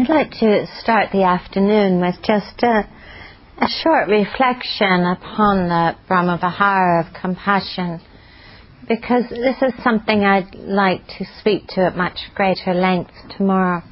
I'd like to start the afternoon with just a short reflection upon the Brahma-Vihara of compassion, because this is something I'd like to speak to at much greater length tomorrow.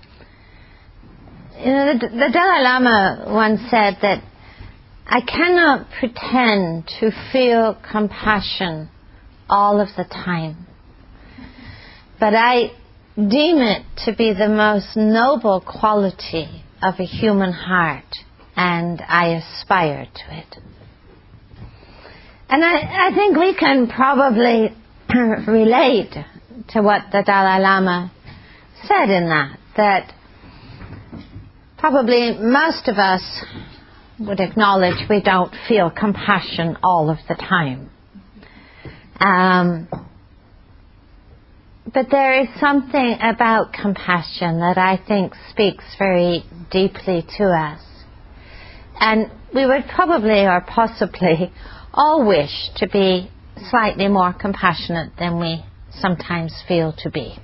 You know, the Dalai Lama once said that I cannot pretend to feel compassion all of the time, but I deem it to be the most noble quality of a human heart, and I aspire to it. And I think we can probably relate to what the Dalai Lama said in that probably most of us would acknowledge we don't feel compassion all of the time. But there is something about compassion that I think speaks very deeply to us. And we would probably or possibly all wish to be slightly more compassionate than we sometimes feel to be.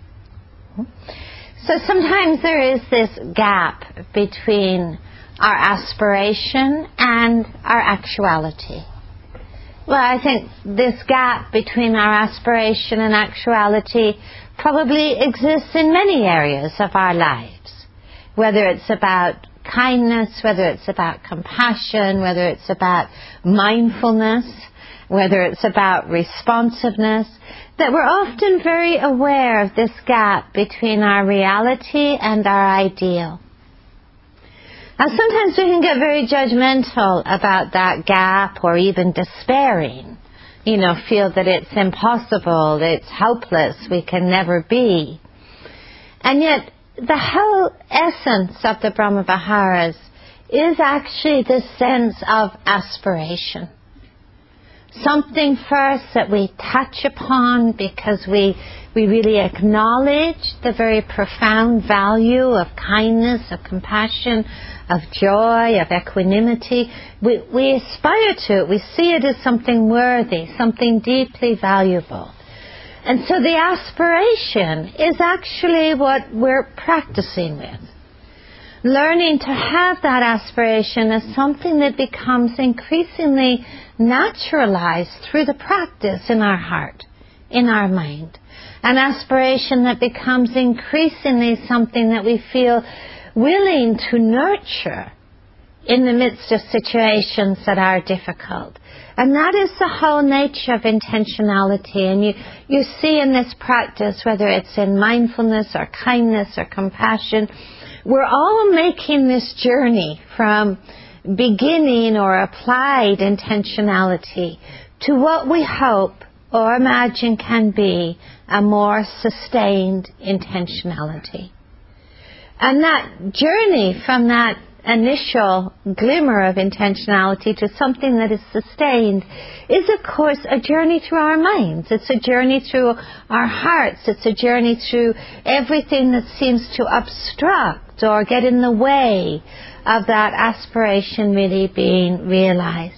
So sometimes there is this gap between our aspiration and our actuality. Well, I think this gap between our aspiration and actuality probably exists in many areas of our lives, whether it's about kindness, whether it's about compassion, whether it's about mindfulness, whether it's about responsiveness, that we're often very aware of this gap between our reality and our ideal. Now, sometimes we can get very judgmental about that gap, or even despairing, feel that it's impossible, it's hopeless, we can never be. And yet, the whole essence of the Brahma-Viharas is actually this sense of aspiration. Something first that we touch upon because we really acknowledge the very profound value of kindness, of compassion, of joy, of equanimity. We aspire to it. We see it as something worthy, something deeply valuable. And so the aspiration is actually what we're practicing with. Learning to have that aspiration as something that becomes increasingly naturalized through the practice in our heart, in our mind. An aspiration that becomes increasingly something that we feel willing to nurture in the midst of situations that are difficult. And that is the whole nature of intentionality. And you see in this practice, whether it's in mindfulness or kindness or compassion, we're all making this journey from beginning or applied intentionality to what we hope or imagine can be a more sustained intentionality. And that journey from that initial glimmer of intentionality to something that is sustained is, of course, a journey through our minds. It's a journey through our hearts. It's a journey through everything that seems to obstruct or get in the way of that aspiration really being realized.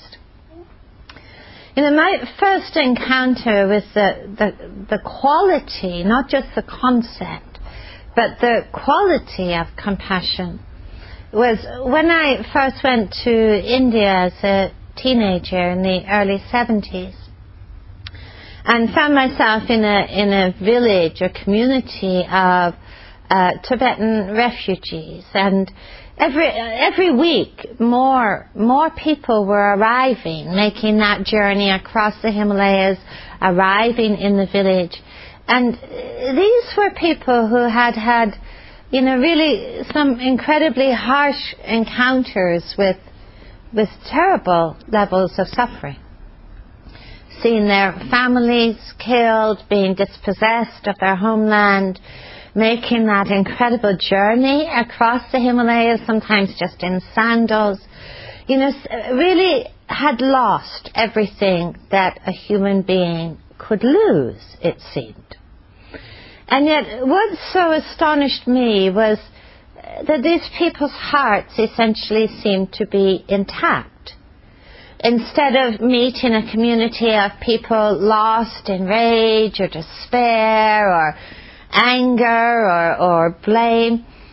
My first encounter with the quality, not just the concept, but the quality of compassion was when I first went to India as a teenager in the early 70s and found myself in a village or community of Tibetan refugees, and every week more people were arriving, making that journey across the Himalayas, arriving in the village. And these were people who had really some incredibly harsh encounters with terrible levels of suffering. Seeing their families killed, being dispossessed of their homeland, making that incredible journey across the Himalayas, sometimes just in sandals, really had lost everything that a human being could lose, it seemed. And yet what so astonished me was that these people's hearts essentially seemed to be intact. Instead of meeting a community of people lost in rage or despair or anger or blame,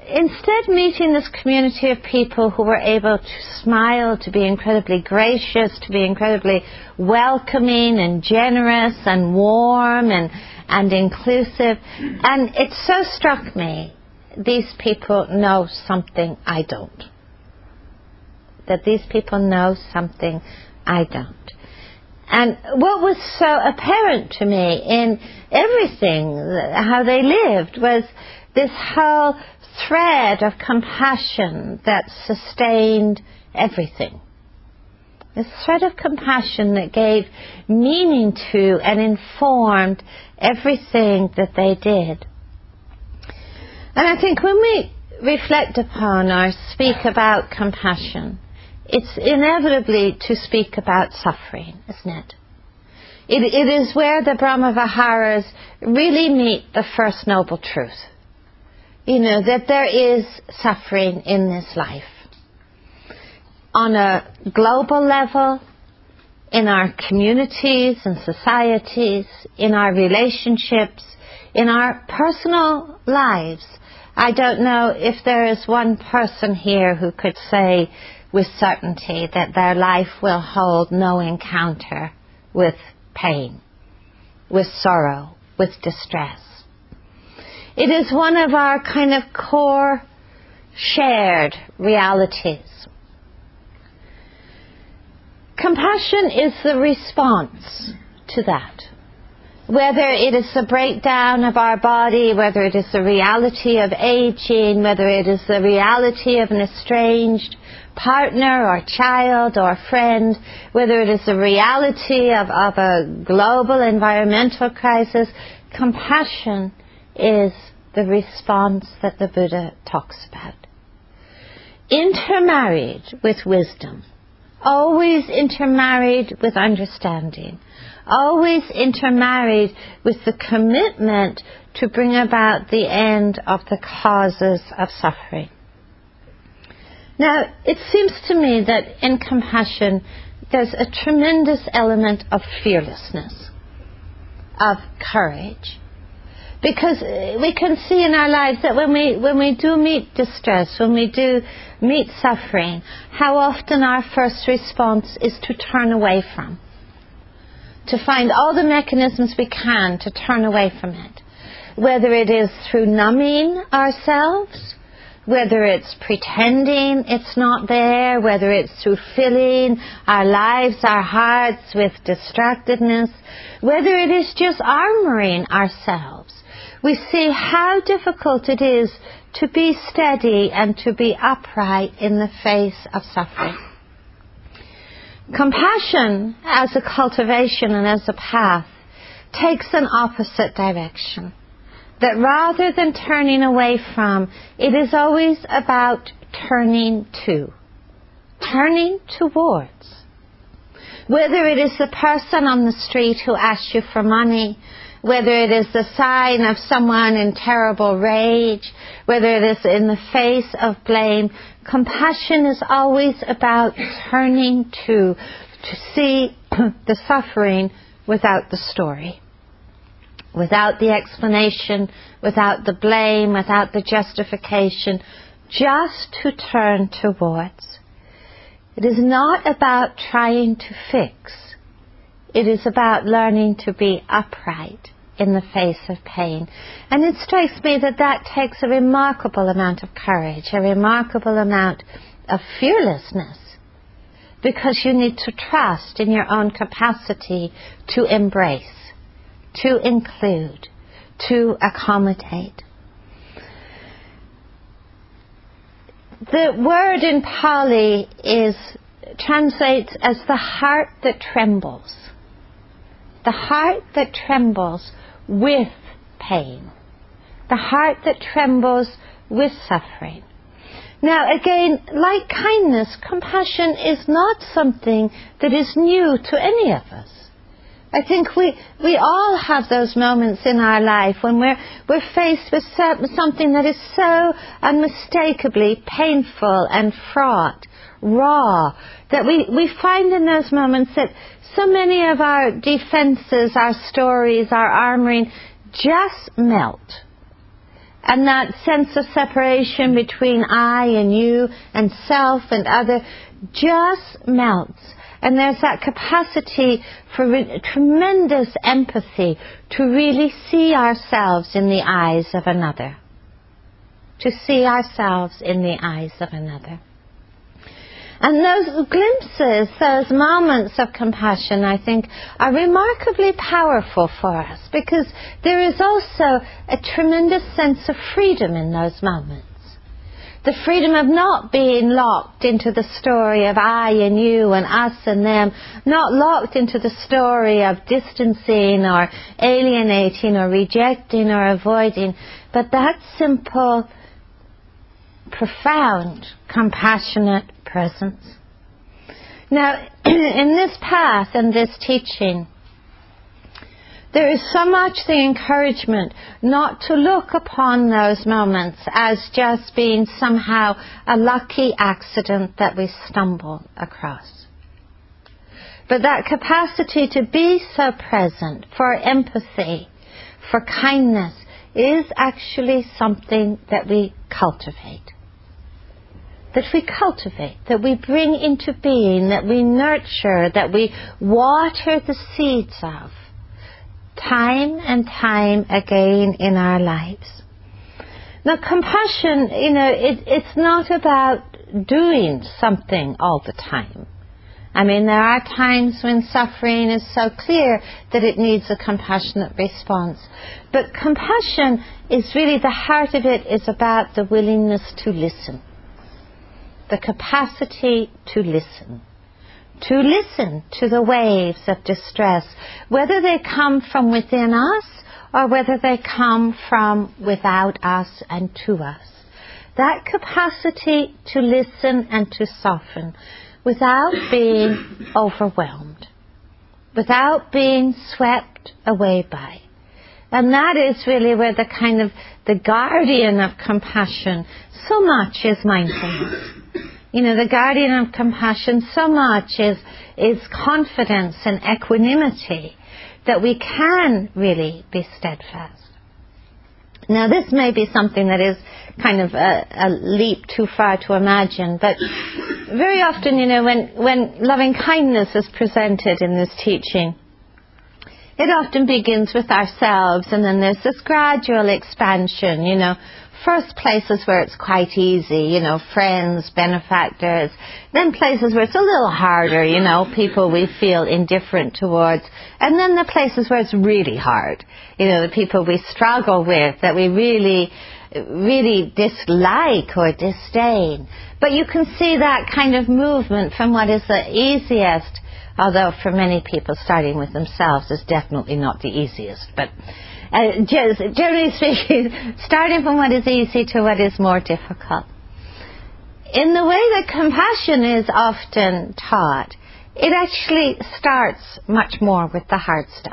instead meeting this community of people who were able to smile, to be incredibly gracious, to be incredibly welcoming and generous and warm and inclusive. And it so struck me, these people know something I don't. That these people know something I don't. And what was so apparent to me in everything, how they lived, was this whole thread of compassion that sustained everything. This thread of compassion that gave meaning to and informed everything that they did. And I think when we reflect upon or speak about compassion, it's inevitably to speak about suffering, isn't it? It is where the Brahma-Viharas really meet the first noble truth. That there is suffering in this life. On a global level, in our communities and societies, in our relationships, in our personal lives. I don't know if there is one person here who could say with certainty that their life will hold no encounter with pain, with sorrow, with distress. It is one of our kind of core shared realities. Compassion is the response to that. Whether it is the breakdown of our body, whether it is the reality of aging, whether it is the reality of an estranged partner or child or friend, whether it is the reality of a global environmental crisis, compassion is the response that the Buddha talks about. Intermarried with wisdom, always intermarried with understanding, always intermarried with the commitment to bring about the end of the causes of suffering. Now, it seems to me that in compassion there's a tremendous element of fearlessness, of courage. Because we can see in our lives that when we do meet distress, when we do meet suffering, how often our first response is to turn away from. To find all the mechanisms we can to turn away from it. Whether it is through numbing ourselves, whether it's pretending it's not there, whether it's through filling our lives, our hearts with distractedness, whether it is just armoring ourselves. We see how difficult it is to be steady and to be upright in the face of suffering. Compassion as a cultivation and as a path takes an opposite direction. That rather than turning away from, it is always about turning to, turning towards. Whether it is the person on the street who asks you for money, whether it is the sign of someone in terrible rage, whether it is in the face of blame, compassion is always about turning to see the suffering without the story. Without the explanation, without the blame, without the justification, just to turn towards. It is not about trying to fix. It is about learning to be upright in the face of pain. And it strikes me that that takes a remarkable amount of courage, a remarkable amount of fearlessness, because you need to trust in your own capacity to embrace, to include, to accommodate. The word in Pali translates as the heart that trembles. The heart that trembles with pain. The heart that trembles with suffering. Now again, like kindness, compassion is not something that is new to any of us. I think we all have those moments in our life when we're faced with something that is so unmistakably painful and fraught, raw, that we find in those moments that so many of our defenses, our stories, our armoring just melt. And that sense of separation between I and you and self and other just melts. And there's that capacity for tremendous empathy to really see ourselves in the eyes of another. To see ourselves in the eyes of another. And those glimpses, those moments of compassion, I think, are remarkably powerful for us, because there is also a tremendous sense of freedom in those moments. The freedom of not being locked into the story of I and you and us and them, not locked into the story of distancing or alienating or rejecting or avoiding, but that simple, profound, compassionate presence. Now, in this path and this teaching, there is so much the encouragement not to look upon those moments as just being somehow a lucky accident that we stumble across. But that capacity to be so present for empathy, for kindness, is actually something that we cultivate. That we cultivate, that we bring into being, that we nurture, that we water the seeds of, time and time again in our lives. Now, compassion, it's not about doing something all the time. I mean, there are times when suffering is so clear that it needs a compassionate response. But compassion is really, the heart of it is about the willingness to listen. The capacity to listen to the waves of distress, whether they come from within us or whether they come from without us and to us. That capacity to listen and to soften without being overwhelmed, without being swept away by. And that is really where the guardian of compassion so much is mindfulness. The guardian of compassion so much is confidence and equanimity, that we can really be steadfast. Now, this may be something that is kind of a leap too far to imagine, but very often, when loving kindness is presented in this teaching, it often begins with ourselves, and then there's this gradual expansion, First places where it's quite easy, friends, benefactors. Then places where it's a little harder, people we feel indifferent towards. And then the places where it's really hard, the people we struggle with, that we really, really dislike or disdain. But you can see that kind of movement from what is the easiest, although for many people starting with themselves is definitely not the easiest, but generally speaking, starting from what is easy to what is more difficult. In the way that compassion is often taught, it actually starts much more with the hard stuff.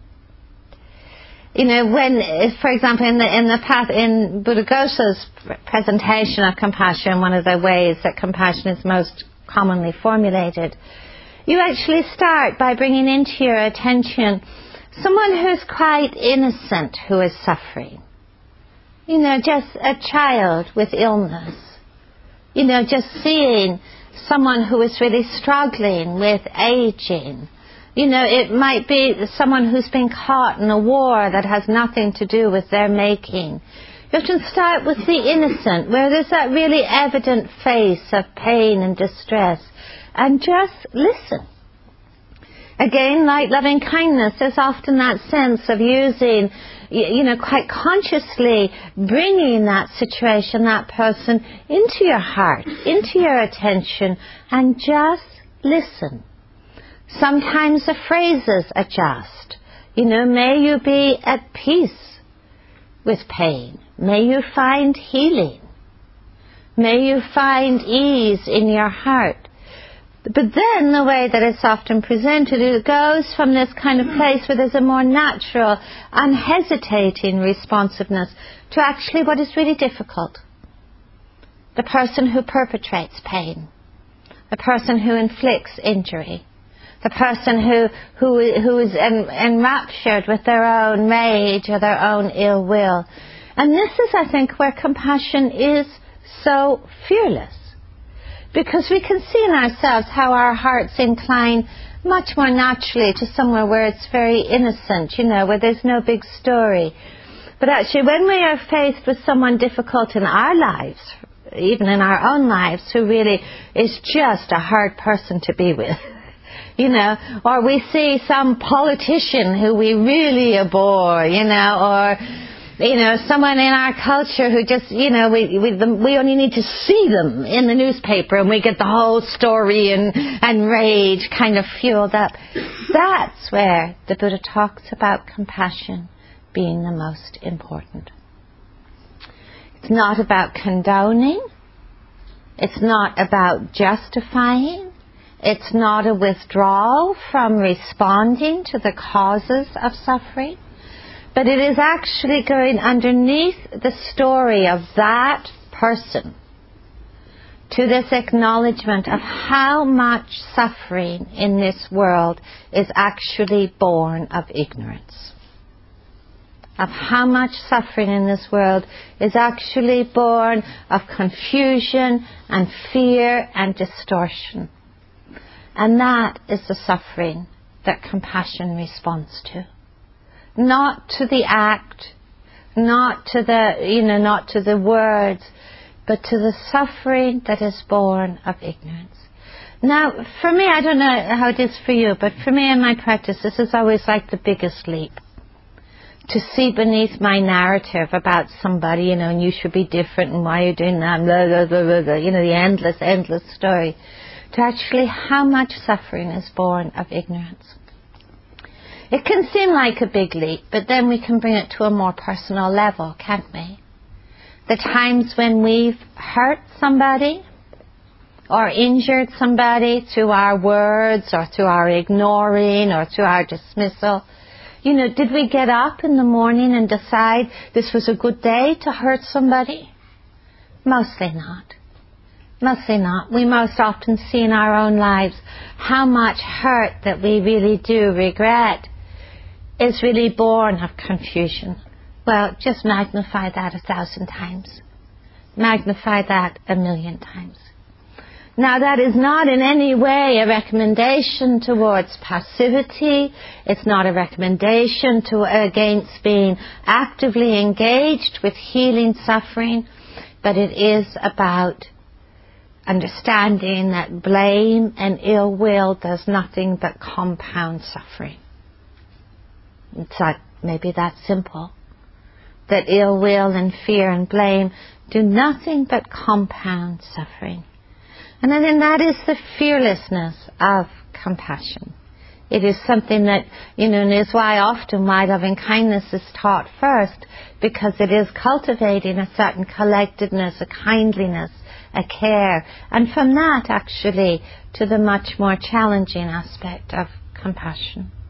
When, for example, in the path, in Buddhaghosa's presentation of compassion, one of the ways that compassion is most commonly formulated, you actually start by bringing into your attention someone who's quite innocent who is suffering. Just a child with illness. Just seeing someone who is really struggling with aging. It might be someone who's been caught in a war that has nothing to do with their making. You have to start with the innocent, where there's that really evident face of pain and distress, and just listen. Again, like loving kindness, there's often that sense of using, quite consciously bringing that situation, that person into your heart, into your attention, and just listen. Sometimes the phrases adjust. May you be at peace with pain. May you find healing. May you find ease in your heart. But then the way that it's often presented, it goes from this kind of place where there's a more natural, unhesitating responsiveness to actually what is really difficult. The person who perpetrates pain. The person who inflicts injury. The person who is enraptured with their own rage or their own ill will. And this is, I think, where compassion is so fearless. Because we can see in ourselves how our hearts incline much more naturally to somewhere where it's very innocent, where there's no big story. But actually, when we are faced with someone difficult in our lives, even in our own lives, who really is just a hard person to be with, or we see some politician who we really abhor, or someone in our culture who just, we only need to see them in the newspaper and we get the whole story and rage kind of fueled up. That's where the Buddha talks about compassion being the most important. It's not about condoning. It's not about justifying. It's not a withdrawal from responding to the causes of suffering. But it is actually going underneath the story of that person to this acknowledgement of how much suffering in this world is actually born of ignorance. Of how much suffering in this world is actually born of confusion and fear and distortion. And that is the suffering that compassion responds to. Not to the act, not to the words, but to the suffering that is born of ignorance. Now, for me, I don't know how it is for you, but for me in my practice, this is always like the biggest leap. To see beneath my narrative about somebody, and you should be different, and why you're doing that, blah, blah, blah, blah, blah, the endless story. To actually how much suffering is born of ignorance. It can seem like a big leap, but then we can bring it to a more personal level, can't we? The times when we've hurt somebody or injured somebody through our words or through our ignoring or through our dismissal. Did we get up in the morning and decide this was a good day to hurt somebody? Mostly not. Mostly not. We most often see in our own lives how much hurt that we really do regret is really born of confusion. Well, just magnify that 1,000 times. Magnify that 1,000,000 times. Now, that is not in any way a recommendation towards passivity. It's not a recommendation against being actively engaged with healing suffering, but it is about understanding that blame and ill will does nothing but compound suffering. It's like maybe that simple. That ill will and fear and blame do nothing but compound suffering. And I think that is the fearlessness of compassion. It is something that, and is why often why loving kindness is taught first, because it is cultivating a certain collectedness, a kindliness, a care, and from that actually to the much more challenging aspect of compassion.